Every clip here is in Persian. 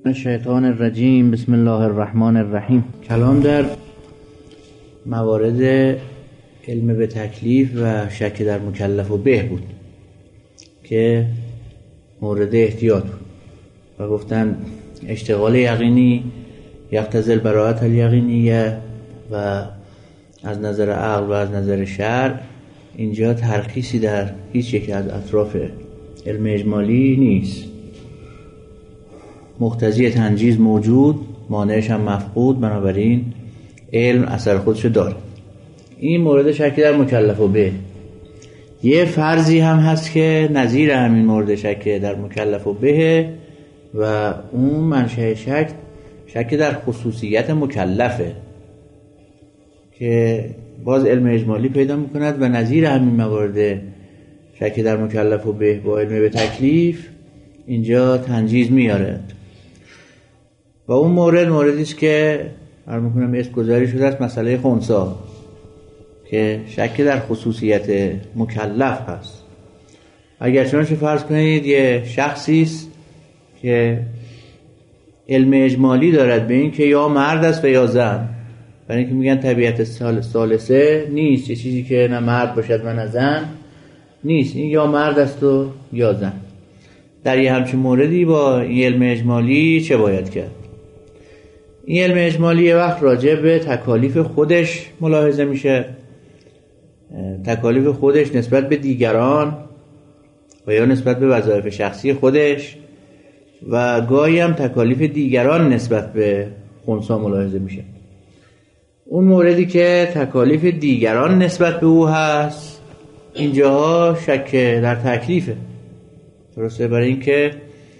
الشیطان الرجیم. بسم الله الرحمن الرحیم. کلام در موارد علم به تکلیف و شک در مکلف و به بود که مورد احتیاط بود و گفتن اشتغال یقینی یقتضی البراءة الیقینیه و از نظر عقل و از نظر شرع اینجا ترخیصی در هیچ یک از اطراف علم اجمالی نیست. مقتضی تنجیز موجود، مانعش هم مفقود، بنابراین علم اثر خودشو داره. این مورد شک در مکلف و به. یه فرضی هم هست که نظیر همین مورد شک در مکلف و به و اون منشأ شک در خصوصیت مکلفه که باز علم اجمالی پیدا میکند و نظیر همین موارد شک در مکلف و به با علم به تکلیف اینجا تنجیز میارد و اون موردی است که عرض میکنم اسم گذاری شده است مسئله خنثی که شک در خصوصیت مکلف هست. اگر چنانچه فرض کنید یه شخصی است که علم اجمالی دارد به این که یا مرد است و یا زن، برای اینکه میگن طبیعت ثالثه نیست، یه چیزی که نه مرد باشد و نه زن نیست، این یا مرد است و یا زن. در یه همچین موردی با این علم اجمالی چه باید کرد؟ این علم اجمالی یه وقت راجع به تکالیف خودش ملاحظه میشه، تکالیف خودش نسبت به دیگران و یا نسبت به وظایف شخصی خودش و گاهی هم تکالیف دیگران نسبت به خنثی ملاحظه میشه. اون موردی که تکالیف دیگران نسبت به او هست اینجاها شک در تکلیفه، درسته؟ برای اینکه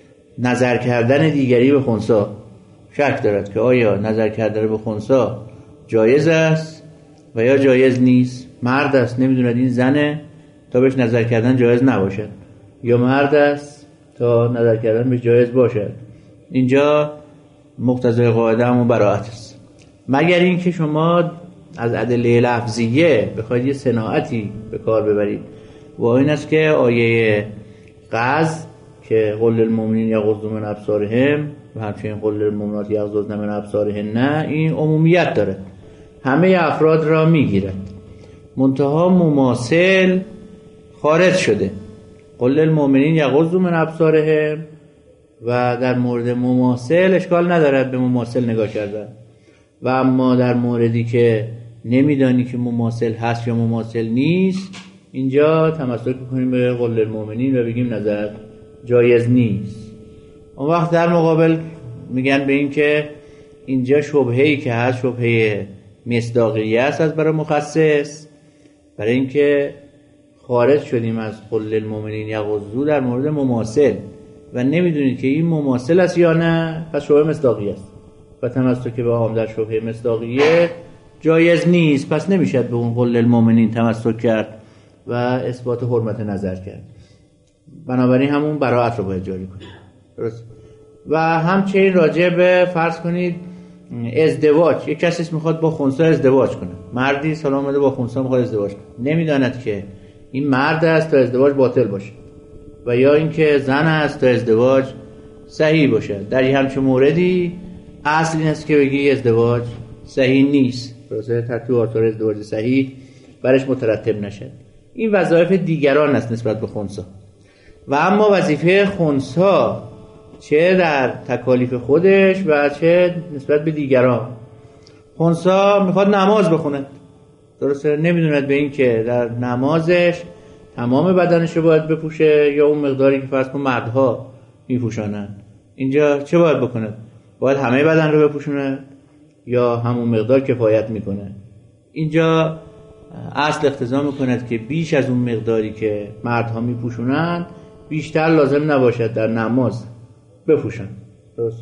نظر کردن دیگری به خنثی شک دارد که آیا نظر کردن به خنثی جایز است و یا جایز نیست. مرد است نمیدوند این زنه تا بهش نظر کردن جایز نباشد، یا مرد است تا نظر کردن به جایز باشد. اینجا مقتضای قاعده همون براءت است، مگر اینکه شما از ادله لفظیه بخواید یه صناعتی به کار ببرید و این است که آیه غض که قل للمؤمنین یغضوا من ابصارهم و همچنین قل للمؤمنات یغضضن من ابصارهن این عمومیت داره، همه افراد را میگیرد، منتها مماثل خارج شده. قل للمؤمنین یغضوا من ابصارهم و در مورد مماثل اشکال ندارد به مماثل نگاه کردن، و اما در موردی که نمیدانی که مماثل هست یا مماثل نیست اینجا تمسک کنیم به قل للمؤمنین و بگیم نظر جایز نیست. اون وقت در مقابل میگن به این که اینجا شبهه‌ای که هست شبهه مصداقیه است از برای مخصص، برای اینکه خارج شدیم از قل للمؤمنین یغضوا در مورد مماثل و نمیدونید که این مماثل است یا نه، پس شبهه مصداقیه است و تمسک به هم در شبهه مصداقیه جایز نیست، پس نمیشد به اون قل للمؤمنین تمسک کرد و اثبات حرمت نظر کرد. بنابراین همون براءت رو باید جاری کنید، درست؟ و همچنین راجع به فرض کنید ازدواج، یک کسی میخواد با خنثی ازدواج کنه، مردی سلام اومده با خنثی میخواد ازدواج کنه، نمیداند که این مرد است تا ازدواج باطل باشه و یا اینکه زن است تا ازدواج صحیح باشه. در این همچین موردی اصل این است که بگی ازدواج صحیح نیست، درسته؟ ترتیب آثار ازدواج صحیح برش مترتب نشد. این وظایف دیگران است نسبت به خنثی. و اما وظیفه خنثی چه در تکالیف خودش و چه نسبت به دیگران. خنثی میخواد نماز بخونه، درسته؟ نمیدوند به این که در نمازش تمام بدنش رو باید بپوشه یا اون مقداری که فرض کن مردها میپوشانن. اینجا چه باید بکنه؟ باید همه بدن رو بپوشونه یا همون مقدار کفایت میکنه؟ اینجا اصل اقتضا میکند که بیش از اون مقداری که مردها میپوشونن بیشتر لازم نباشد در نماز بپوشن، درست؟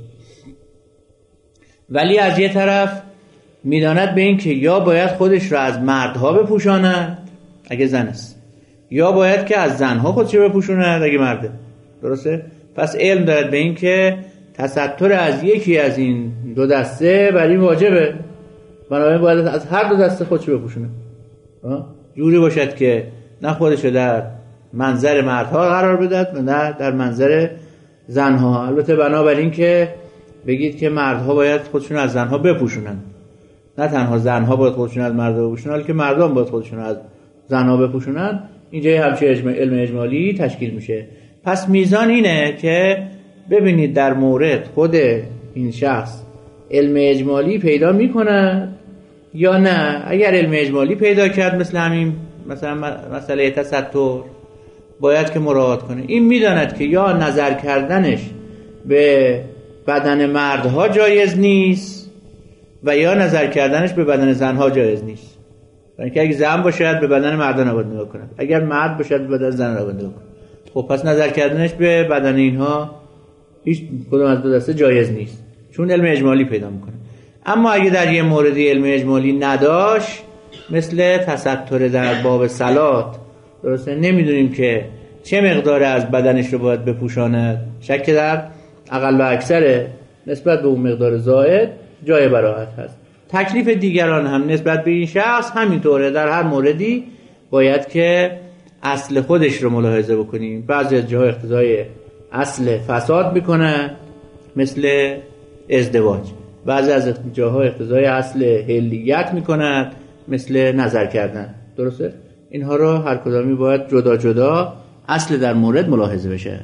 ولی از یه طرف میداند به این که یا باید خودش رو از مردها بپوشاند اگه زن است، یا باید که از زنها خودش رو بپوشاند اگه مرده، درسته؟ پس علم دارد به این که تستر از یکی از این دو دسته بر این واجبه، بنابراین باید از هر دو دسته خودش رو بپوشونه، جوری باشد که نه خودش رو در منظر مردها قرار بدهد و نه در منظر زنها. البته بنابراین که بگید که مردها باید خودشون از زنها بپوشونن، نه تنها زنها باید خودشون از مردها بپوشونن، بلکه مردان باید خودشون از زنها بپوشونن، اینجا همچین علم اجمالی تشکیل میشه. پس میزان اینه که ببینید در مورد خود این شخص علم اجمالی پیدا میکنه یا نه. اگر علم اجمالی پیدا کرد مثل همین مثلا مسئله تستر، باید که مراعات کنه. این میداند که یا نظر کردنش به بدن مردها جایز نیست و یا نظر کردنش به بدن زنها جایز نیست. یعنی که اگه زن باشد به بدن مردان نباید نگاه کند، اگر مرد باشد به بدن زن نباید نگاه کند. خب پس نظر کردنش به بدن اینها هیچ کدوم از دو دسته جایز نیست، چون علم اجمالی پیدا میکنه. اما اگه در یه موردی علم اجمالی نداشت، مثل تستر در باب صلات، درسته نمیدونیم که چه مقدار از بدنش رو باید بپوشاند، شک در اقل و اکثر نسبت به اون مقدار زائد جای براحت هست. تکلیف دیگران هم نسبت به این شخص همینطوره. در هر موردی باید که اصل خودش رو ملاحظه بکنیم. بعضی از جاها اقتضای اصل فساد میکنه مثل ازدواج، بعضی از جاها اقتضای اصل حلیت میکنه مثل نظر کردن. درسته؟ اینها رو هر کدامی باید جدا جدا اصل در مورد ملاحظه بشه.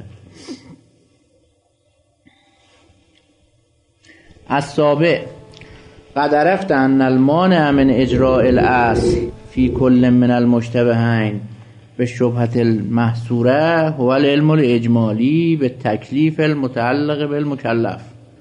السابع قد عرفت ان المانع من اجراء الاصل فی کل من المشتبهین به شبهة المحصوره هو العلم الاجمالی به تکلیف المتعلق بالمکلف.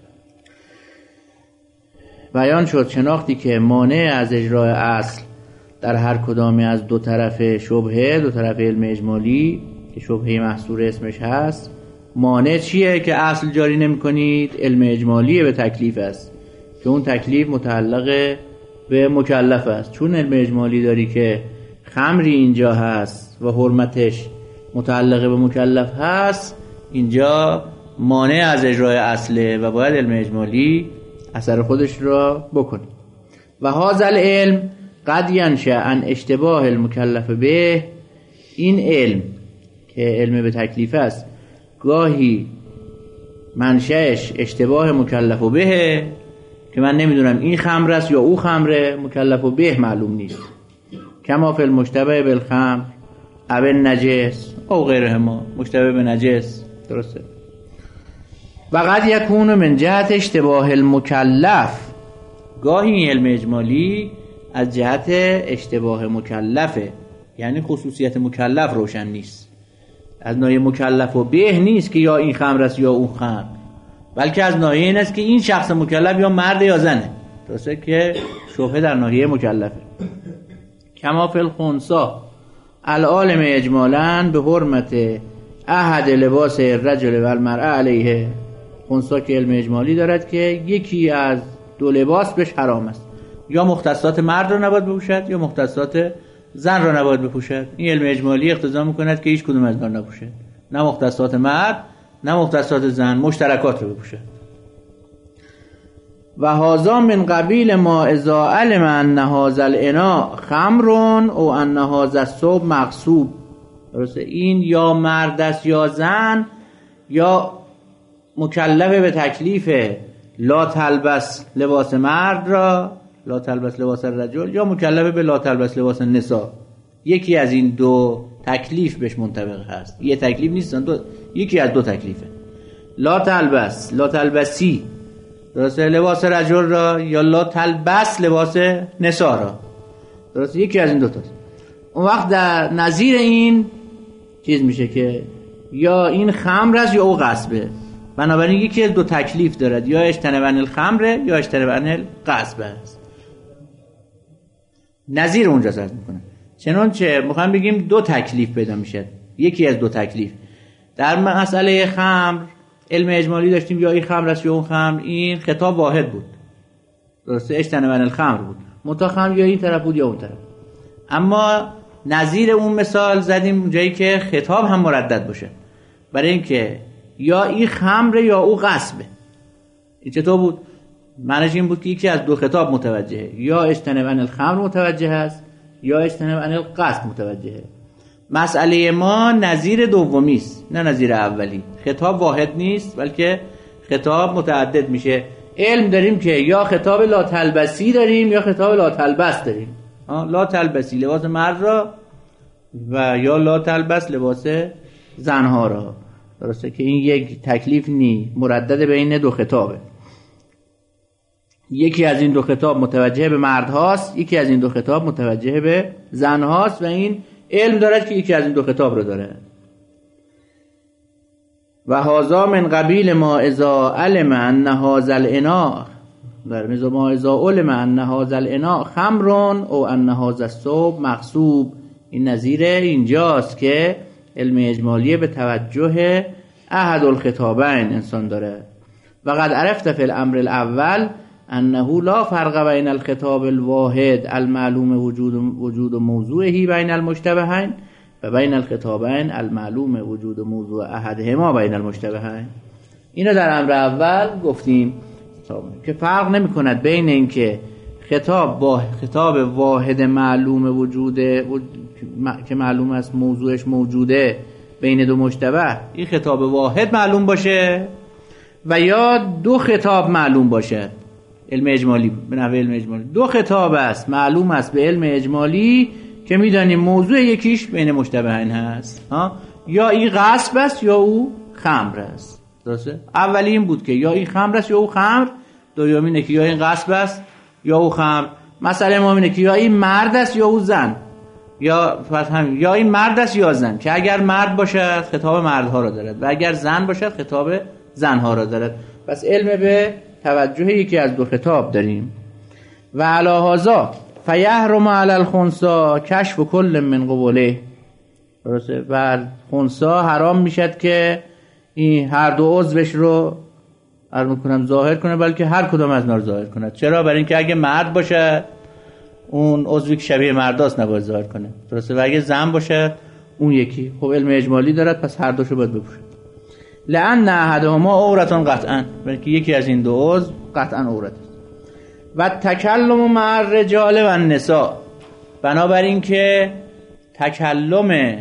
بیان شد شناختی که مانع از اجراء اصل در هر کدامی از دو طرف شبهه، دو طرف علم اجمالی که شبهه محصوره اسمش هست، مانع چیه که اصل جاری نمی کنید؟ علم اجمالی به تکلیف است که اون تکلیف متعلق به مکلف است. چون علم اجمالی داری که خمری اینجا هست و حرمتش متعلق به مکلف هست، اینجا مانع از اجرای اصله و باید علم اجمالی اثر خودش را بکنه. و هذا العلم قد ینشأ عن اشتباه المکلف به، این علم که علم به تکلیف است گاهی منشأش اشتباه مکلف به، که من نمیدونم این خمر است یا او خمره، مکلف به معلوم نیست. کما فی المشتبه بالخمر او النجس او غیرهما، مشتبه به نجس. درسته؟ و قد یکون من جهت اشتباه المکلف، گاهی این علم اجمالی از جهت اشتباه مکلفه، یعنی خصوصیت مکلف روشن نیست، از ناحیه مکلف و به نیست که یا این خمر است یا اون خمر، بلکه از ناحیه این است که این شخص مکلف یا مرد یا زنه. درسته که شبهه در ناحیه مکلفه. کما فی الخنثی العالم اجمالا به حرمت احد لباس الرجل و المرأة علیه، خنثی که علم اجمالی دارد که یکی از دو لباس بهش حرام است، یا مختصات مرد را نباید بپوشد یا مختصات زن را نباید بپوشد. این علم اجمالی اقتضا میکند که هیچ کدوم از اینا نپوشد، نه مختصات مرد نه مختصات زن، مشترکات رو بپوشد. و هذا من قبیل ما اذا علم ان هذا الاناء خمر او ان هذا الثوب مغصوب. درسته؟ این یا مرد است یا زن، یا مکلف به تکلیف لا تلبس لباس مرد را، لا تلبس لباس الرجل، یا مکلف به لا تلبس لباس النساء. یکی از این دو تکلیف بهش منطبق هست، یه تکلیف نیستن، یکی از دو تکلیفه. لا تلبس، لا تلبسی، درسته، لباس رجل را، یا لا تلبس لباس نساء را. درسته؟ یکی از این دو تاست. اون وقت در نظیر این چیز میشه که یا این خمر است یا او غصبه. بنابراین یکی از دو تکلیف دارد، یا اجتنبن الخمر یا اجتنبن الغصب است. نظیر اونجا صرف میکنه. چنانچه میخوام بگیم دو تکلیف پیدا میشه، یکی از دو تکلیف. در مسئله خمر علم اجمالی داشتیم یا این خمر است یا اون خمر، این خطاب واحد بود. درسته؟ اجتنبن الخمر بود، منتها خمر یا این طرف بود یا اون طرف. اما نظیر اون مثال زدیم جایی که خطاب هم مردد باشه، برای اینکه یا این خمر یا او غصبه. این چطور بود؟ معنیش این بود که یکی از دو خطاب متوجهه، یا اجتنبن الخمر متوجه است یا اجتنبن الغصب متوجهه. مسئله ما نظیر دومی است نه نظیر اولی. خطاب واحد نیست بلکه خطاب متعدد میشه. علم داریم که یا خطاب لا تلبسی داریم یا خطاب لا تلبس داریم. لا تلبسی لباس مرد را و یا لا تلبس لباس زنها را. درسته که این یک تکلیف نی، مردد بین دو خطابه. یکی از این دو خطاب متوجه به مرد هاست، یکی از این دو خطاب متوجه به زن هاست و این علم دارد که یکی از این دو خطاب رو داره. و هذا من قبیل ما اذا علم ان هذا الاناء در مثل ما اذا علم ان هذا الاناء خمر او ان هذا الثوب مغصوب. این نظیر اینجاست که علم اجمالی به توجه احد الخطابین انسان داره. و قد عرفت فی الامر الاول انه لا فرق بین الخطاب الواحد المعلوم وجود موضوعه بین المشتبهین و بین الخطابین المعلوم وجود موضوع احدهما بین المشتبهین. اینو در امر اول گفتیم که فرق نمی کند بین این که خطاب با خطاب واحد معلوم وجوده که معلوم است موضوعش موجوده بین دو مشتبه، این خطاب واحد معلوم باشه و یا دو خطاب معلوم باشه. علم اجمالی به نحو علم اجمالی دو خطاب است معلوم است به علم اجمالی که میدانیم موضوع یکیش بین مشتبهین هست، یا این غصب است یا او خمر است. درسته؟ اولی این بود که یا این خمر است یا او خمر، دومی اینه که یا این غصب است یا او خمر. مسئله ما اینه که یا این مرد است یا او زن، یا یا این مرد است یا زن، که اگر مرد باشد خطاب مردها را دارد و اگر زن باشد خطاب زنها را دارد. پس علم به توجه یکی از دو خطاب داریم. و علی هذا فیحرم علی الخنثی کشف کل من قبوله. درسته؟ و خنثی حرام میشد که این هر دو عضوش رو ظاهر کنه، بلکه هر کدام از نار ظاهر کنه. چرا؟ برای اینکه اگه مرد باشه اون عضوی که شبیه مرداست نباید ظاهر کنه. درسته؟ و اگه زن باشه اون یکی. خب علم اجمالی دارد، پس هر دوشو باید بپوشه. لأن احدهما عورتان قطعا، بلکه یکی از این دو عضو قطعا عورت است. و تکلم مع الرجال و النساء، بنابراین که تکلم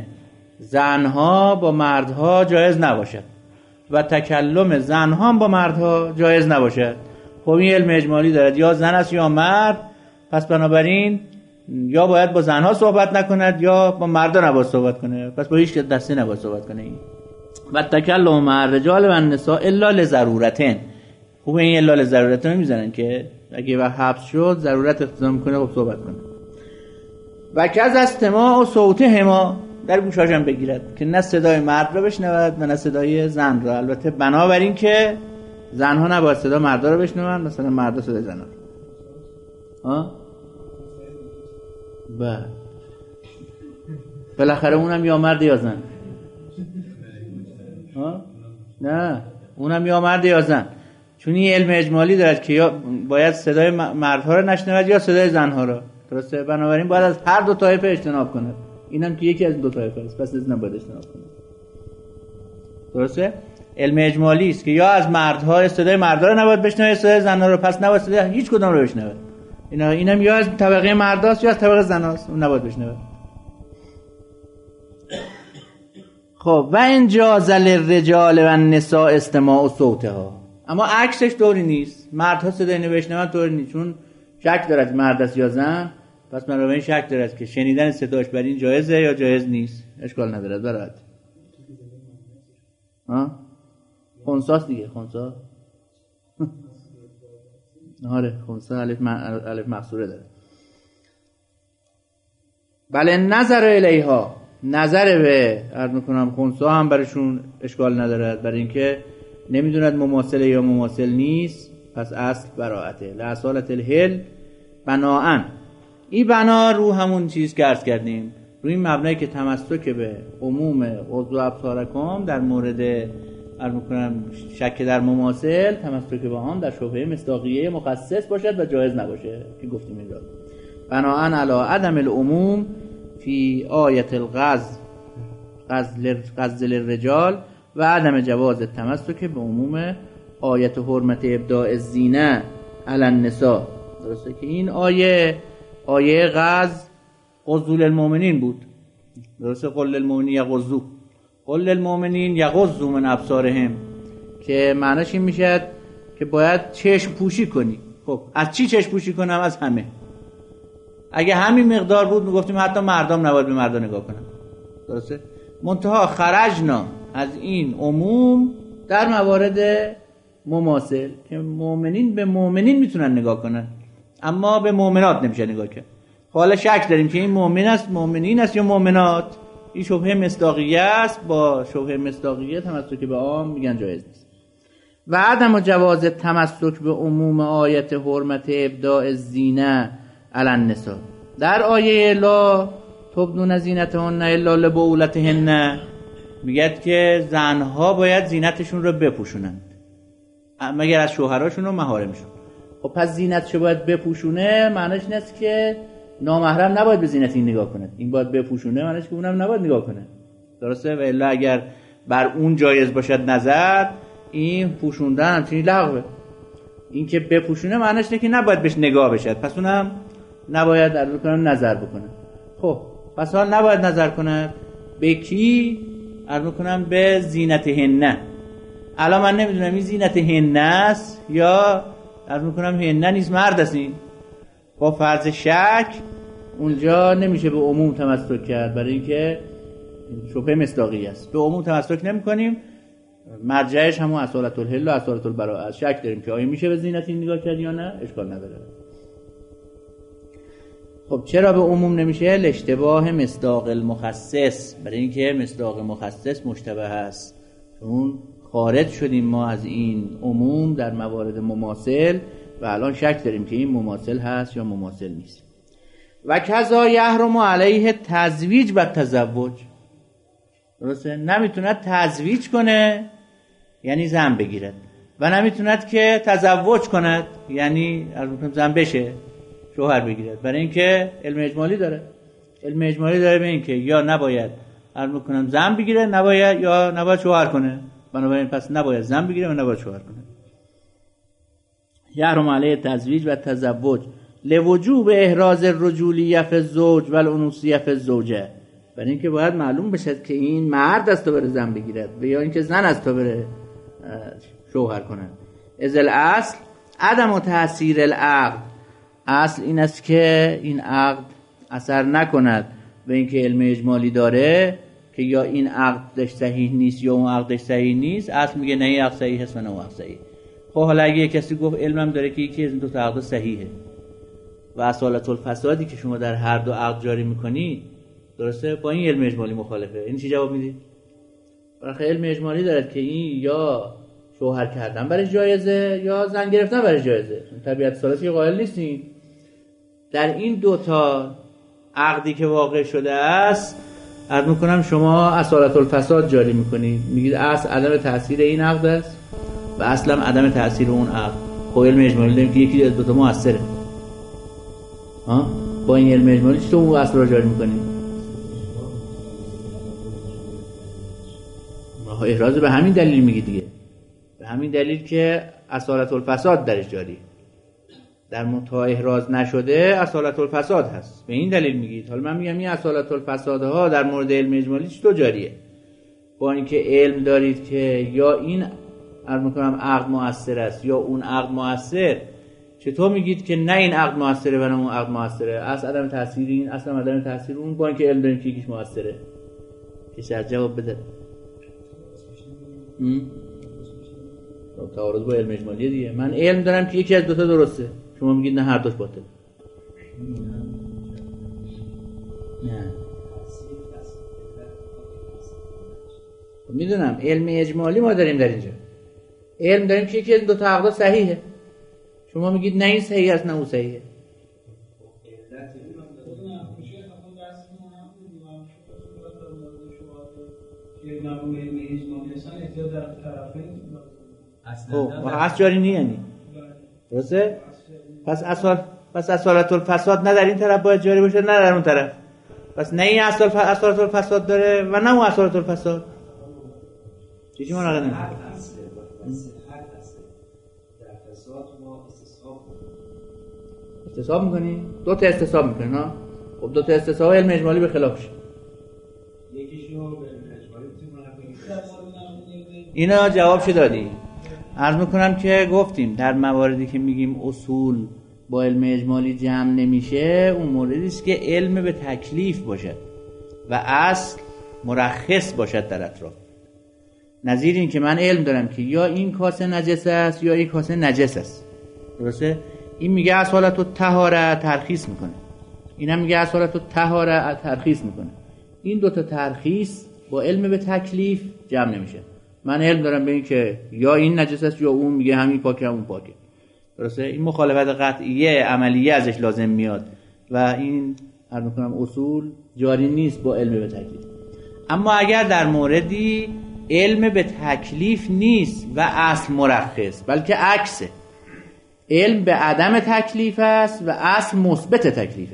زنها با مردها جایز نباشد و تکلم زنها با مردها جایز نباشد. خب این علم اجمالی دارد یا زن است یا مرد، پس بنابراین یا باید با زنها صحبت نکند یا با مردا نباید صحبت کنه، پس با هیچ دستی نباید صحبت کنه. این و تکلم مع الرجال و النساء الا لضرورتن. خوب این الا لضرورتن میزنن که اگه وقت حبس شد ضرورت اقتضا میکنه خب صحبت کنه. و کز استماع و صوتهما، در گوشاش هم بگیرد که نه صدای مرد را بشنود و نه صدای زن را. البته بنابراین که زنها نباید صدا مردا را بشنون، مثلا مردا صدای زنها را. بالاخره اونم یا مرد یا زن. نه اونم یا مرد یا زن، چون این علم اجمالی دارد که یا باید صدای مردها را نشنود یا صدای زنها را. درسته؟ بنابراین باید از هر دو طایفه اجتناب کند. اینم که یکی از دو طایفه است، پس از نباید اجتناب کند. درسته؟ علم اجمالی است که یا از مردها صدای مردها را نباید بشنوه، صدای زنها را پس نباید صدای هیچ کدام را بشنوه. اینم یا از طبقه مرداست یا از طبقه زناست، اون نباید بشنوه. خب و ان جاز للرجال و النساء استماع صوتها، اما عکسش طوری نیست. مردها صدای اینو بشنون طوری نیست، چون شک دارد مرد است یا زن، پس بنابراین شک دارد که شنیدن صداش بر این جایزه یا جایز نیست. اشکال ندارد برات. خنثاست دیگه، خنثا. آره خنثا الف مقصوره داره. بله نظر الیها، نظر به عرض میکنم خنثا هم برشون اشکال ندارد، برای اینکه نمیدوند مماثله یا مماثل نیست، پس اصل براءته. لأصالت الحل بناءن، این بنا رو همون چیز که عرض کردیم، روی این مبنایی که تمسک به عموم عضو ابصارکم در مورد عرض میکنم شک در مماثل تمسک به آن در شبهه مصداقیه مخصص باشد و جایز نباشه که گفتیم اینجا. بناءن علی عدم العموم فی آیت غزل الرجال و عدم جواز التمسک به عموم آیت حرمت ابداء الزینه علی النساء. درسته که این آیه غزل المؤمنین بود. درسته؟ قل للمؤمنین یغضوا، قل للمؤمنین یغضوا من ابصارهم، که معناش این میشد که باید چشم پوشی کنی. خب از چی چشم پوشی کنم؟ از همه. اگه همین مقدار بود میگفتیم حتی مردم نباید به مردا نگاه کنن، درسته؟ منتها خرجنا از این عموم در موارد مماثل که مؤمنین به مؤمنین میتونن نگاه کنن اما به مؤمنات نمیشه نگاه کرد. حالا شک داریم که این مؤمن است، مؤمنین است یا مؤمنات. این شبهه مصداقیه است. با شبهه مصداقیه تمسک به عام میگن جایز نیست. و عدم جواز تمسک به عموم آیت حرمت ابداء الزینه علی النساء در آیه لا تبدون زینتهن الا لبعولتهن میگد که زنها باید زینتشون رو بپوشونند مگر از شوهراشون و محارمشون. خب پس زینتش باید بپوشونه، معنیش این است که نامحرم نباید به زینت این نگاه کنه. این باید بپوشونه معنیش که اونم نباید نگاه کنه، درسته؟ و الا اگر بر اون جایز باشد نظر، این پوشوندن همچنین لغوه. این که بپوشونه معنیش اینه که نباید بهش نگاه بشد، پس اونم نباید در بکنن نظر بکنه. خب پس حال نباید نظر کنه به کی؟ عرض میکنم به زینتهن. الان من نمیدونم این زینتهن است یا عرض میکنم هن نیست، مرد است. این با فرض شک اونجا نمیشه به عموم تمسک کرد، برای اینکه شبهه مصداقی است. به عموم تمسک نمیکنیم، مرجعش همون اصالت الحل و اصالت البراءه است. شک داریم که آیا میشه به زینت این نگاه کرد یا نه، اشکال نداره. خب چرا به عموم نمیشه؟ لاشتباه مصداق المخصص، برای اینکه مصداق مخصص مشتبه است. چون خارج شدیم ما از این عموم در موارد مماثل و الان شک داریم که این مماثل هست یا مماثل نیست. و کذا یحرم علیه تزویج و تزوج، درسته؟ نمیتوند تزویج کنه یعنی زن بگیرد و نمیتوند که تزوج کند یعنی زن بشه شوهر بگیرد، برای اینکه علم اجمالی داره. علم اجمالی داره به اینکه یا نباید زن بگیره نباید، یا نباید شوهر کنه. بنابراین پس نباید زن بگیره و نباید شوهر کنه. یحرم علیه تزویج و تزوج لوجوب احراز الرجولیه فی الزوج و الانوثیه فی الزوجه، برای اینکه باید معلوم بشه که این مرد است تا بره زن بگیرد و یا اینکه زن است تا بره شوهر کنه. از الاصل عدم تأثیر العقد، اصل این است که این عقد اثر نکند به اینکه علم اجمالی داره که یا این عقدش صحیح نیست یا اون عقدش صحیح نیست. اصل میگه نه این عقد صحیح هست و نه اون عقد صحیح. خب حالا اگه کسی گفت علمم داره که یکی از این دو تا عقد صحیحه و اصالت الفسادی که شما در هر دو عقد جاری میکنی درسته، با این علم اجمالی مخالفه، این چی جواب میدی؟ برای علم اجمالی داره که این یا شوهر کردن برای جایزه یا زن گرفتن برای جایزه. طبیعت سالسی قائل نیستین. در این دوتا عقدی که واقع شده است عرض میکنم شما اصالت الفساد جاری میکنید، میگید اصل عدم تأثیر این عقد است و اصلا عدم تأثیر اون عقد. خب علم اجمالی داریم که یکی از دوتا مؤثره. با این علم اجمالی چطور اون اصل را جاری میکنید؟ احراز به همین دلیل میگی دیگه، به همین دلیل که اصالت الفساد درش جاری، در منتها احراز نشده اصالت الفساد هست، به این دلیل میگید. حالا من میگم این اصالت الفسادها در مورد علم اجمالی چطور جاریه؟ با اینکه علم دارید که یا این عرض میکنم عقد مؤثر است یا اون عقد مؤثر، چطور میگید که نه این عقد مؤثره و نه اون عقد مؤثره؟ اصل عدم تاثیر این، اصلا عدم تاثیر اون، با اینکه علم داریم که یکیش مؤثره. کسی از جواب بده؟ تعارض با علم اجمالی دیگه. من علم دارم که یکی از دوتا درسته، شما میگید نه هر دوش باطل. نه میدونم علم اجمالی ما داریم در اینجا، علم داریم که یکی از دوتا عقد صحیحه، شما میگید نه این صحیح است نه اون صحیحه. اصل جاری نی یعنی درسته؟ پس اصالت الفساد نه در این طرف باید جاری باشه نه در اون طرف. پس نه این اصالت الفساد داره و نه اون اصالت الفساد. چیزی ما نقدر نمیشه استصحاب میکنی؟ دو تا استصحاب میکنی نه؟ خب دو تا استصحاب علم اجمالی به خلافش اینا جوابش دادی. عرض میکنم که گفتیم در مواردی که میگیم اصول با علم اجمالی جمع نمیشه، اون موردی است که علم به تکلیف باشد و اصل مرخص باشد در اطراف. نظیر این که من علم دارم که یا این کاسه نجس است یا این کاسه نجس است، درسته؟ این میگه از حالت الطهاره ترخیص میکنه، این هم میگه از حالت الطهاره ترخیص میکنه. این دوتا ترخیص با علم به تکلیف جمع نمیشه. من علم دارم به این که یا این نجس است یا اون، میگه همین پاکه همون پاکه، درسته؟ این مخالفت قطعیه عملیه ازش لازم میاد و این عرض میکنم اصول جاری نیست با علم به تکلیف. اما اگر در موردی علم به تکلیف نیست و اصل مرخص، بلکه عکسه، علم به عدم تکلیف است و اصل مثبت تکلیفه.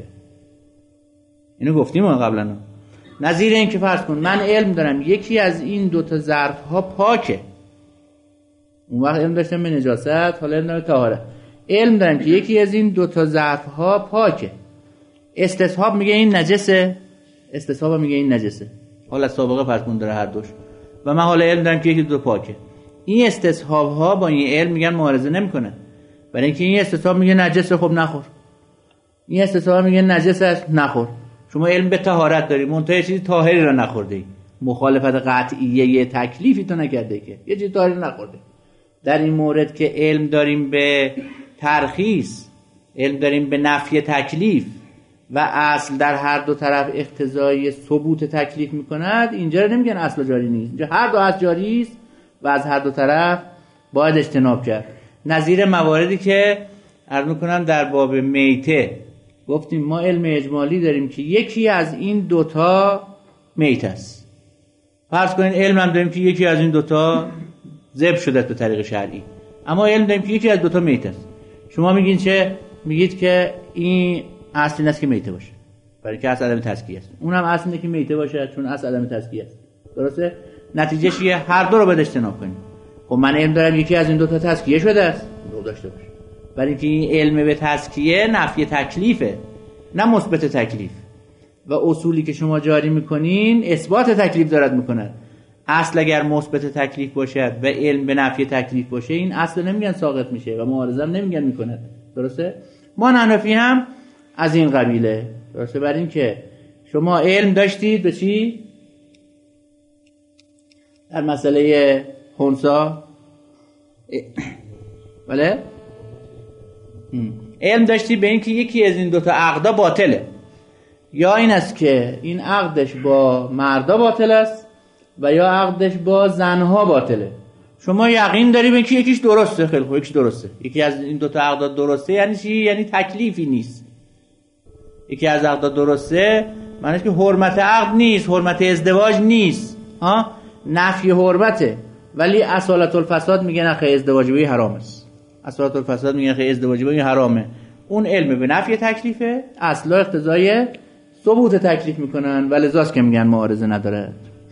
اینو گفتیم ما قبلا. نظیر این که فرض کن من علم دارم یکی از این دوتا ظرف ها پاکه، اون وقت علم داشتم به نجاست، حالا علم دارم به طهارت. علم دارم که یکی از این دوتا ظرف ها پاکه، استصحاب میگه این نجسه، استصحاب میگه این نجسه، حالا سابقه فرض کن داره هر دوش، و من حالا علم دارم که یکی دو پاکه. این استصحاب ها با این علم میگن معارضه نمیکنه، برای اینکه این استصحاب میگه نجسه، خب نخور، این استصحاب میگه نجس است، نخور. شما علم به طهارت داری، منتها چیزی طاهری را نخورده ای، مخالفت قطعیه تکلیفی تو نکرده که یه چیزی طاهری نخورده. در این مورد که علم داریم به ترخیص، علم داریم به نفی تکلیف و اصل در هر دو طرف اقتضای ثبوت تکلیف میکند، اینجا رو نمیگن اصل جاری نیست، اینجا هر دو اصل جاری است و از هر دو طرف باید اجتناب کرد. نظیر مواردی که عرض میکنم در باب میته گفتیم ما علم اجمالی داریم که یکی از این دوتا میت است. فرض کنین علم هم داریم که یکی از این دوتا ذبح شده به طریق شرعی، اما علم داریم که یکی از دوتا میت است. شما میگین چه؟ میگید که این اصل این است که میته باشه، برای که اصل عدم تزکیه است. اونم اصل اینه که میته باشه چون اصل عدم تزکیه است، درسته؟ نتیجه چیه؟ هر دو رو باید اجتناب کنیم. خب من علم دارم یکی از این دوتا تزکیه شده است، رو داشته باشه، برای اینکه این علم به تزکیه نفی تکلیفه نه مثبت تکلیف، و اصولی که شما جاری میکنین اثبات تکلیف دارد میکنن. اصل اگر مثبت تکلیف باشد و علم به نفی تکلیف باشه، این اصل نمیگن ساقط میشه و معارضه هم نمیگن میکنه، درسته؟ ما حنفی هم از این قبیله، درسته؟ برای اینکه شما علم داشتید به چی؟ در مسئله خنثی بله؟ علم داشتی به این که یکی از این دوتا عقدا باطله، یا این است که این عقدش با مردا باطل است و یا عقدش با زنها باطله. شما یقین داری به اینکه یکیش درسته، خیلی خوب، یکیش درسته، یکی از این دوتا عقدا درسته. یعنی چی؟ یعنی تکلیفی نیست. یکی از عقدا درسته معنیش که حرمت عقد نیست، حرمت ازدواج نیست، نفی حرمته، ولی اصالت الفساد میگه نه خیلی ازدواج بایی حرام است. اصالت الفساد میگه خیلی ازدواج بایی حرامه. اون علم به نفی تکلیفه، اصلا اقتضای ثبوت تکلیف میکنن، ولی لذاست که میگن معارضه نداره.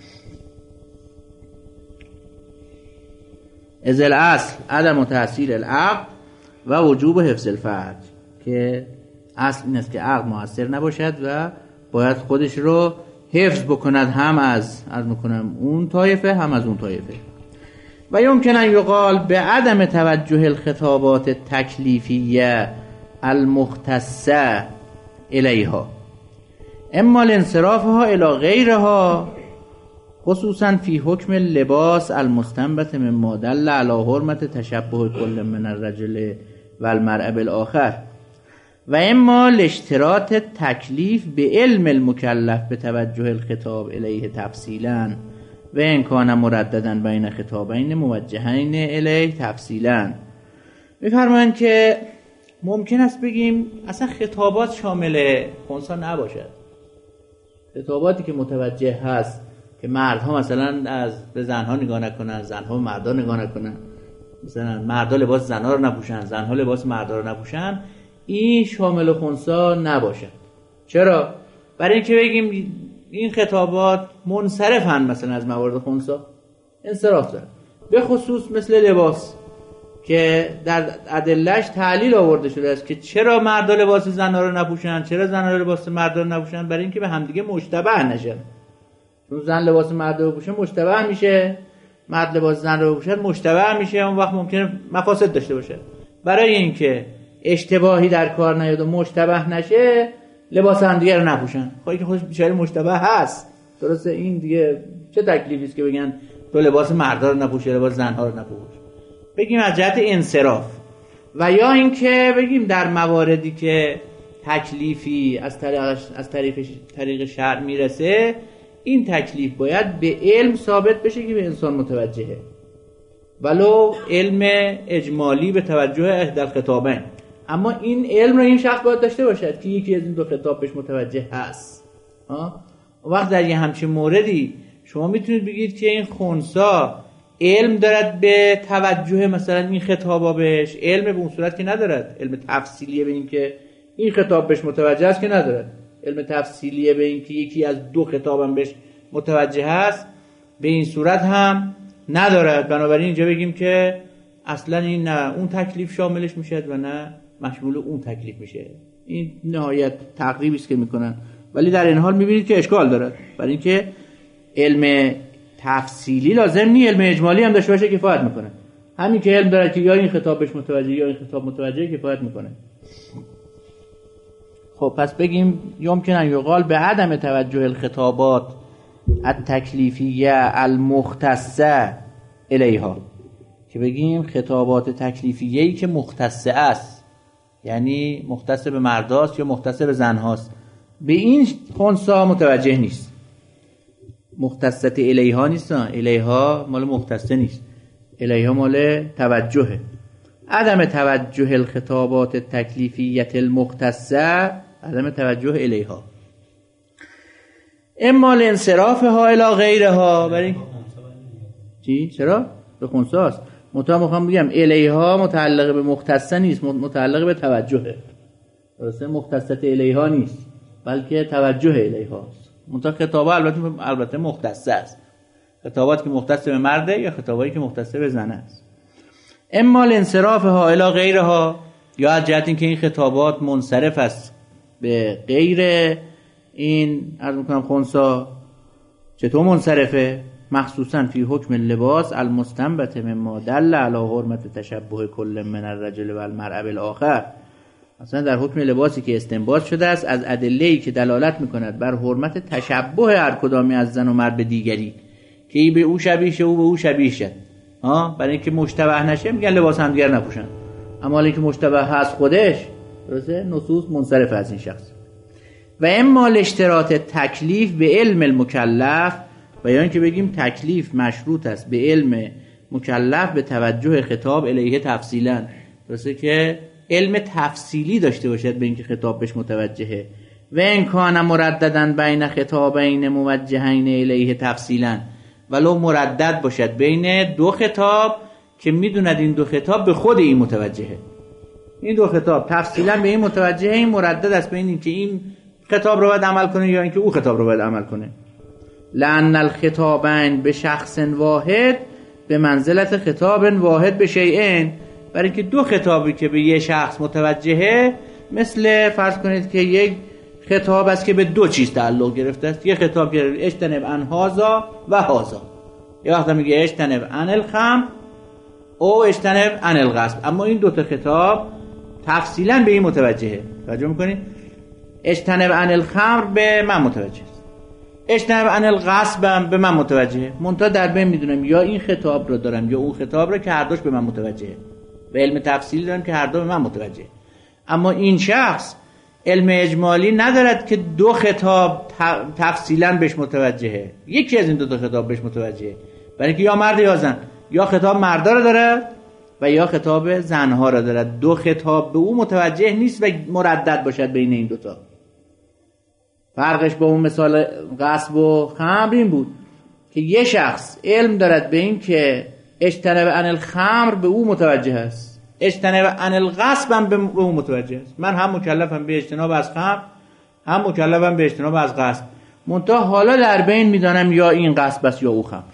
از الاصل عدم تحصیل العقد و وجوب حفظ الفرج، که اصل این است که عقد مؤثر نباشد و باید خودش رو حفظ بکند، هم از میکنم اون طایفه هم از اون طایفه. و یمکن ان یقال به عدم توجه الخطابات التکلیفیه المختصه الیها اما الانصرافها الی غیرها، خصوصا فی حکم اللباس المستنبت مما دل علی حرمت تشبه کل من الرجل و المرأة بالآخر، و اما لاشتراط تکلیف به علم المکلف به توجه الخطاب الیه تفصیلا و ان کان مرددا بین خطابین موجهین الیه تفصیلا. می‌فرمایند که ممکن است بگیم اصلا خطابات شامل خنثی نباشد. خطاباتی که متوجه هست که مردها مثلا به زنها نگاه نکنن، زنها به مردا نگاه نکنن، مثلا مردا لباس زنها رو نپوشن، زنها لباس مردا رو نپوشن، این شامل خنثی نباشد. چرا؟ برای اینکه بگیم این خطابات منصرفن مثلا از موارد خنثی، انصراف دارن، به خصوص مثل لباس که در ادلهش تعلیل آورده شده است که چرا مردا لباس زنها رو نپوشن، چرا زنها لباس مردا رو نپوشن، برای اینکه به همدیگه مشتبه نشن. چون زن لباس مردا رو پوشه مشتبه میشه مرد لباس زن رو بپوشد مشتبه میشه، اون وقت ممکنه مفاسد داشته باشه. برای اینکه اشتباهی در کار نیاد و مشتبه نشه لباس هم دیگه رو نپوشن. خواهی که خودش بیچاره مشتبه هست، درسته؟ این دیگه چه تکلیفی است که بگن تو لباس مردا رو نپوشه لباس زنها رو نپوش. بگیم از جهت انصراف. و یا اینکه بگیم در مواردی که تکلیفی از طریق شرع میرسه، این تکلیف باید به علم ثابت بشه که به انسان متوجهه، ولو علم اجمالی به توجه احدی الخطابین. اما این علم رو این شخص باید داشته باشد که یکی از این دو خطاب بهش متوجه هست. وقت در یه همچین موردی شما میتونید بگید که این خنثی علم دارد به توجه مثلا این خطابا بهش، علم به اون صورت که ندارد، علم تفصیلیه به این که این خطاب بهش متوجه است که ندارد، علم تفصیلیه به این که یکی از دو خطابم بهش متوجه هست به این صورت هم ندارد. بنابراین اینجا بگیم که اصلا این نه اون تکلیف شاملش میشه و نه مشمول اون تکلیف میشه. این نهایت تقریبی است که میکنن، ولی در این حال میبینید که اشکال دارد، برای اینکه علم تفصیلی لازم نیست علم اجمالی هم داشته باشه کفایت میکنه. همین که علم داره که یا این خطاب بهش متوجه یا این خطاب متوجه کفایت میکنه. خب پس بگیم یمکن ان یقال به عدم توجه الخطابات التکلیفیه المختصه الیها، که بگیم خطابات تکلیفیه‌ای که مختصه است، یعنی مختص به مرداست یا مختص به زنهاست، به این خنثی متوجه نیست. مختصت الیها نیست، الیها مال مختصه نیست، الیها مال توجهه. عدم توجه الخطابات التکلیفیه المختصه، عدم توجه الیها، اما لانصرافها الی غیرها. برای چی؟ چرا؟ به خنثی است. میخوام بگم الیها متعلق به مختصه نیست، متعلق به توجهه. درسته؟ مختصت الیها نیست بلکه توجه الیها است. خطابات البته مختصه است، خطابات که مختص به مرده یا خطاباتی که مختص به زن است. اما لانصرافها الی غیرها، یا از جهت اینکه این خطابات منصرف است به غیر این عرض میکنم خنثی. چطور منصرفه؟ مخصوصا فی حکم اللباس المستنبت مما دل علی حرمت تشبه کل من الرجل و المرأة بالآخر. مثلا در حکم لباسی که استنباط شده است از ادله‌ای که دلالت میکند بر حرمت تشبه هر کدامی از زن و مرد به دیگری، که این به او شبیه شه او به او شبیه شه، برای اینکه مشتبه نشه میگن لباس هم دیگر نپوشن. اما اینکه مشتبه هست خودش، درسته، نصوص منصرف از این شخص. و اما اشتراط تکلیف به علم المکلف، و یا اینکه بگیم تکلیف مشروط است به علم مکلف به توجه خطاب الیه تفصیلا، درسته که علم تفصیلی داشته باشد به اینکه خطاب بهش متوجهه. و ان کان مرددن بین خطابین موجهین الیه تفصیلا، ولو مردد باشد بین دو خطاب که میدوند این دو خطاب به خود این متوجهه. این دو خطاب تفصیلا به این متوجهه، این مردد است بین اینکه این خطاب رو باید عمل کنه یا اینکه او خطاب رو باید عمل کنه. لأن الخطابین به شخص واحد به منزلت خطاب واحد به شیئین، برای اینکه دو خطابی که به یه شخص متوجهه مثل فرض کنید که یک خطاب است که به دو چیز تعلق گرفته است. یک خطاب که اجتنب عن هذا و هذا، یه وقت میگه اجتنب عن الخمر او اجتنب عن الغصب، اما این دو تا خطاب تفصیلا به این متوجهه. توجه میکنید؟ اجتنب عن الخمر به من متوجه است، اجتنب عن الغصب به من متوجهه. منتها در بین میدونم یا این خطاب رو دارم یا اون خطاب رو که هر دوش به من متوجهه، و علم تفصیلی دارم که هر دو به من متوجهه. اما این شخص علم اجمالی ندارد که دو خطاب تفصیلا بهش متوجهه، یکی از این دو تا خطاب بهش متوجهه، برای اینکه یا مرد یا زن، یا خطاب مردا رو دارد و یا خطاب زنها رو دارد. دو خطاب به او متوجه نیست و مردد باشد بین این دوتا. فرقش با اون مثال غصب و خمر این بود که یه شخص علم دارد به این که اجتنب عن الخمر به او متوجه است، اجتنب عن الغصب هم به او متوجه است. من هم مکلفم به اجتناب از خمر، هم مکلفم به اجتناب از غصب، منتها حالا در بین میدانم یا این غصب است یا او خمر،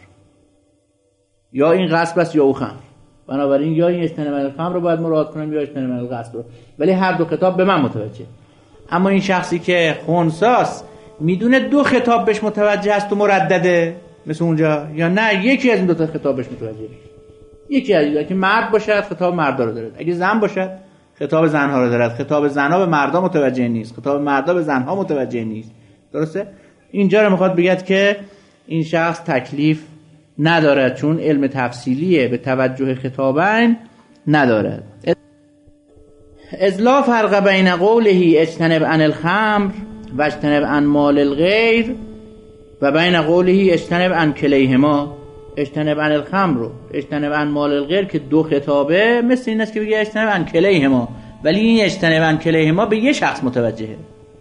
یا این غصب است یا او خمر. بنابراین یا این اجتناب عن الخمر رو باید مراعات کنم یا اجتناب عن الغصب رو، ولی هر دو خطاب به من متوجه. اما این شخصی که خنثی است میدونه دو خطاب بهش متوجه است و مردده، مثل اونجا، یا نه یکی از این دو تا خطابش متوجه نیست. یکی از این که مرد باشد خطاب مردا رو دارد، اگه زن باشد خطاب زنها رو دارد. خطاب زنها به مردا متوجه نیست، خطاب مردا به زنها متوجه نیست. درسته؟ اینجا رو میخواد بگید که این شخص تکلیف ندارد چون علم تفصیلیه به توجه خطابین ندارد. لا فرق بین قوله اجتنب عن الخمر و اجتنب عن مال الغیر و بین قوله اجتنب عن کلیهما. اجتنب عن الخمر رو اجتنب عن مال الغیر که دو خطابه، مثل این است که بگه اجتنب عن کلیهما، ولی این اجتنب عن کلیهما به یه شخص متوجهه،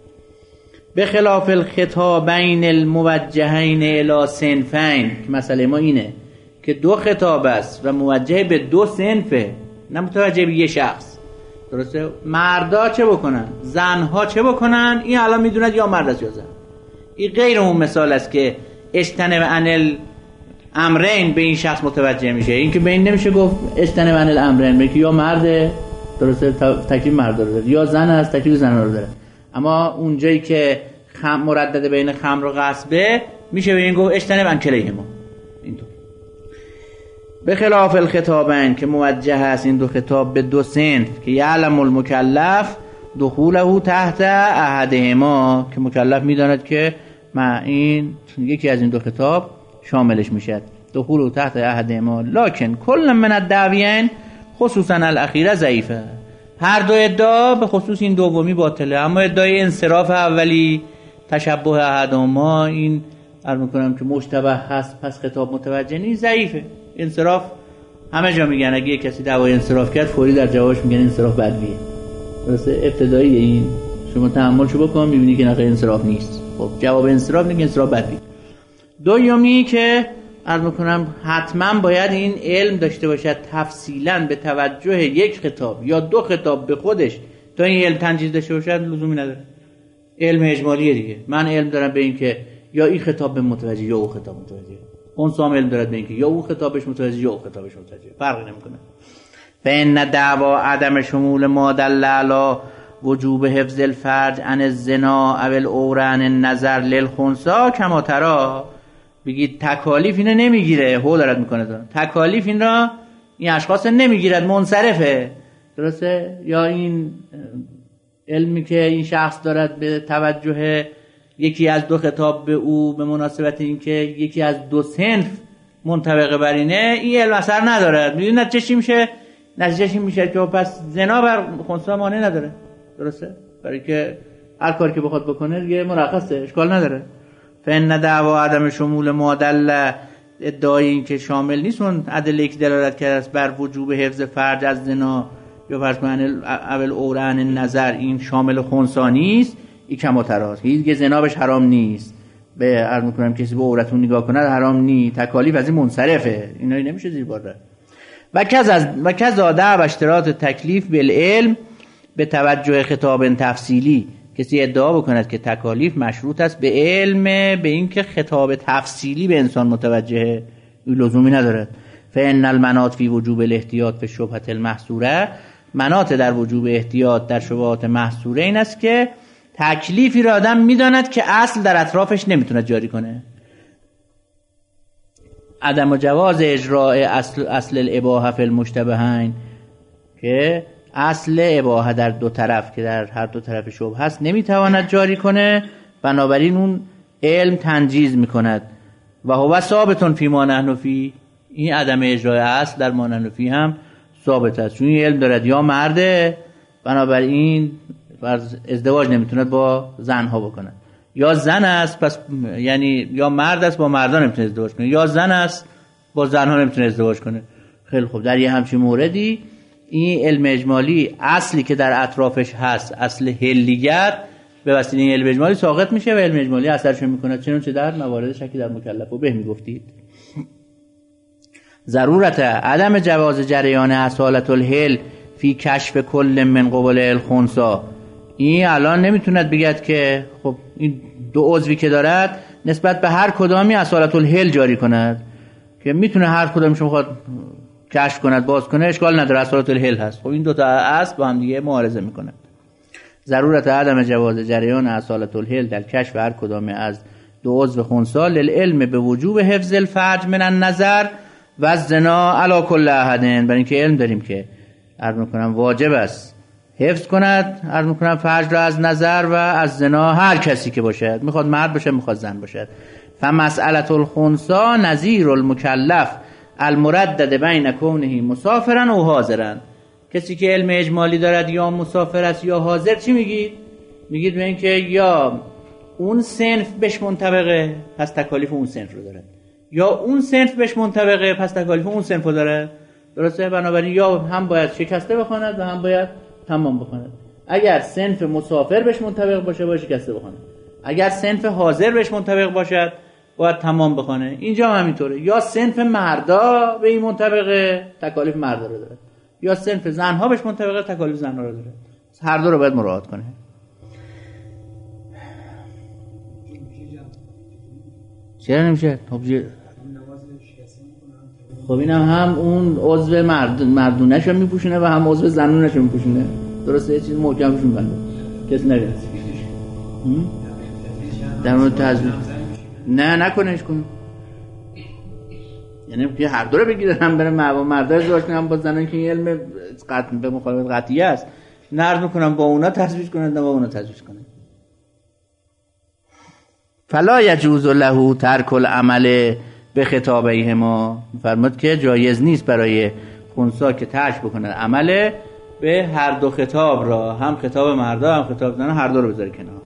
به خلاف الخطابین الموجهین الی صنفین که مسئله ما اینه که دو خطاب است و موجه به دو صنفه، نه متوجه به یه شخص. درسته؟ مردا چه بکنن، زنها چه بکنن، این الان میدوند یا مرد است یا زن. این غیر اون مثال است که اجتنب عن الامرین به این شخص متوجه میشه. این که به این نمیشه گفت اجتنب عن الامرین، بلکه یا مرده، درسته، تکلیف مردا رو داره، یا زن است تکلیف زن رو داره. اما اونجایی که مردد بین خمر و غصبه میشه به این گفت اجتنب عن کلیهما. اینطور به خلاف الخطابین که موجه است این دو خطاب به دو صنف که یعلم المکلف دخوله تحت احدهما، که مکلف میداند که این یکی از این دو خطاب شاملش میشد، دخوله تحت احدهما. لکن کل من الدعویین خصوصا الاخیره ضعیفه. هر دو ادعا به خصوص این دومی باطله، اما ادعای انصراف اولی تشبه احدهما این عرض میکنم که مشتبه هست پس خطاب متوجه نیست، ضعیفه. انصراف همه جا میگن اگه کسی دعوای انصراف کرد فوری در جوابش میگن انصراف بدویه. درسته؟ ابتدایی این شما تحملشو بکن میبینی که نخیر انصراف نیست. خب جواب انصراف میگه انصراف بدویه. دومی که عرض میکنم حتما باید این علم داشته باشد تفصیلا به توجه یک خطاب یا دو خطاب به خودش تا این علم تنجیز داشته باشد لزومی نداره. علم اجمالیه دیگه. من علم دارم به این که یا این خطاب به متوجه یا اون خطاب متوجه. اون سام علم دارد به این که یا اون خطابش متوجه یا اون خطابش متوجه، فرقی نمیکنه. فإن دعوا عدم شمول ما دل علی وجوب حفظ الفرج عن الزنا او العوران النظر للخنثی کما ترى. بگید تکالیف اینو نمیگیره، هو دارد میکنه تکالیف این را این اشخاص نمیگیرد، منصرفه. درسته؟ یا این علمی که این شخص دارد به توجه یکی از دو خطاب به او به مناسبت این که یکی از دو صنف منطبق بر اینه، این علم اثر ندارد. میدونید نتیجه چی میشه؟ نتیجه این میشه که پس زنا بر خنثی مانع نداره. درسته؟ برای که هر کاری که بخواد بکنه دیگه مرخصه، اشکال نداره. فإن دعوا عدم شمول ما دل، ادعای این که شامل نیست اون ادله که دلالت کرده است بر وجوب حفظ فرج از زنا یا فرض کنن اول عوران نظر، این شامل خنثی نیست. این کما تراست هیچ زنا بهش حرام نیست، به عرض میکنم کسی به عورتون نگاه کنه حرام نیست، تکالیف از این منصرفه، اینا نمیشه زیر بار. و کذا دعوا اشتراط تکلیف بالعلم به توجه خطاب تفصیلی. کسی ادعا بکند که تکالیف مشروط است به علم، به این که خطاب تفصیلی به انسان متوجهه، این لزومی ندارد. فإن المناط فی وجوب الاحتیاط به شبهة المحصوره، مناط در وجوب احتیاط در شبهات محصوره این است که تکلیفی را آدم میداند که اصل در اطرافش نمیتونه جاری کنه. عدم جواز اجراء اصل الاباحه فی المشتبهین، که اصل اباحه در دو طرف که در هر دو طرف شبهه هست نمیتواند جاری کنه، بنابراین اون علم تنجیز میکند. و هو ثابتون فی ما نحن فی، این عدم اجراء اصل در ما نحن فی هم ثابت است، چون این علم دارد یا مرده بنابراین ازدواج نمیتوند با زنها بکنه، یا زن است پس یعنی یا مرد است با مردان نمیتونه ازدواج کنه، یا زن است با زنها نمیتونه ازدواج کنه. خیلی خوب، در یه همچین موردی این علم اجمالی اصلی که در اطرافش هست، اصل حلیت، به وسیله این علم اجمالی ساقط میشه و علم اجمالی اثرش میکنه، چنانچه در موارد شکی در مکلف و به میگفتید. ضرورت عدم جواز جریان اصالت الحل فی کشف کل من قبل الخنثی، این الان نمیتوند بگید که خب این دو عضوی که دارد نسبت به هر کدامی اصالت الحل جاری کند، که میتونه هر کدامش بخواد کشف کند باز کنه، اشکال نداره، اصالت الحل هست. خب این دو تا اصل با هم دیگه معارضه میکنه. ضرورت عدم جواز جریان اصالت الحل در کشف هر کدام از دو عضو خنثی للعلم به وجوب حفظ الفرج من النظر و الزنا علی کل احد، برای اینکه علم داریم که عرض میکنم واجب است حفظ کند عرض میکنم فرج را از نظر و از زنا هر کسی که باشد، میخواد مرد باشد میخواد زن باشد. فمسئله الخنثی نظیر المکلف المردد بین کونه مسافرا و حاضرا. کسی که علم اجمالی دارد یا مسافر است یا حاضر، چی میگید؟ میگید به این که یا اون صنف بهش منطبقه پس تکالیف اون صنف رو داره، یا اون صنف بهش منطبقه پس تکالیف اون صنف رو داره. درسته؟ بنابراین یا هم باید شکسته بخواند و هم باید تمام بخواند. اگر صنف مسافر بهش منطبق باشه باید شکسته بخواند، اگر صنف حاضر بهش منطبق باشد باید تمام بخونه. اینجا هم همینطوره، یا صنف مردا به این منطبقه تکالیف مردا رو داره، یا صنف زنها بهش منطبقه تکالیف زنها رو داره. هر دو رو باید مراعات کنه. چرا نمیشه؟ خب اینم هم اون عضو مردونش رو میپوشونه و هم عضو زنونش رو میپوشونه. درسته؟ یه چیز محکم بشون بنده کسی نگرد در مورد تزویج نکنش کن، یعنی که هر دو رو بگیره، هم بره مردا ازدواج کنه هم با زنان که این علم به مخالفت قطعی است، نرد میکنم با اونا تزویج کنند نه با اونا تزویج کنند. فلا یجوز له ترک العمل به خطابیهما، فرمود که جایز نیست برای خنثی که ترک بکنه عمل به هر دو خطاب را، هم خطاب مردا هم خطاب زنان، هر دو رو بذاره کنار.